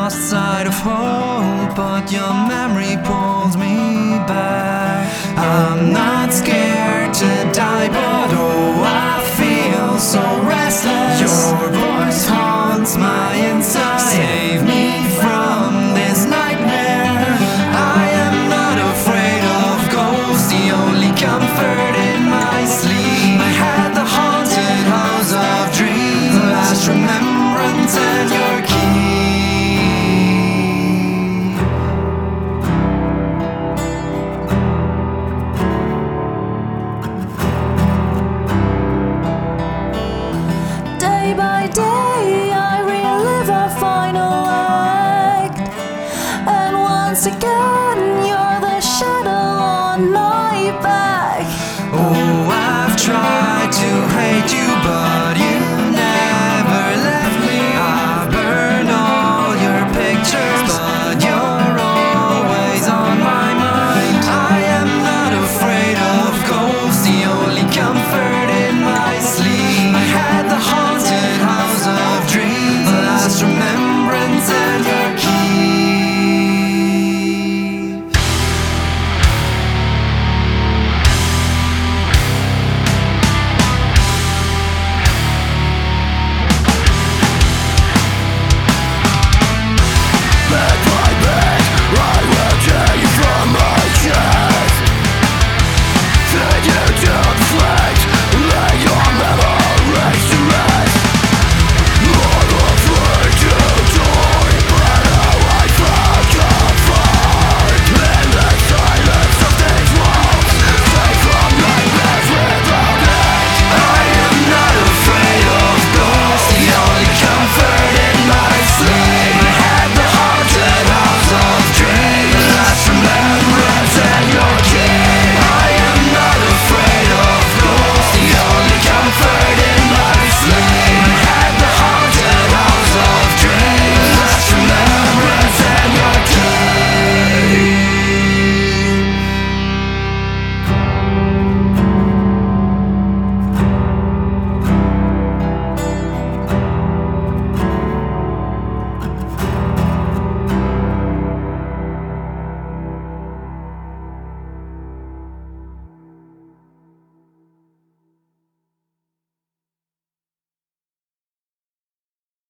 lost sight of hope, but your memory pulls me back. I'm not scared to die, but oh, I feel so restless. Your voice haunts my inside. Save me from this nightmare. I am not afraid of ghosts, the only comfort in my sleep. I had the haunted house of dreams, the last remembrance and your key. Day by day I relive our final act, and once again